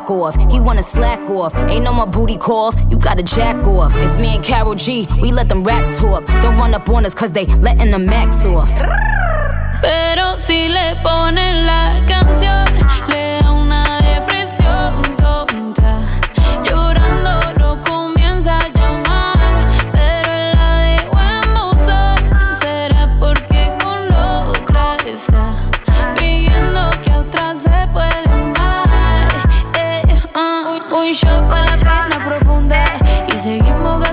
back off. He wanna slack off. Ain't no more booty calls, you gotta jack off. It's me and Karol G, we let them rats talk. Don't run up on us cause they letting the max off. Pero si le ponen la canción, le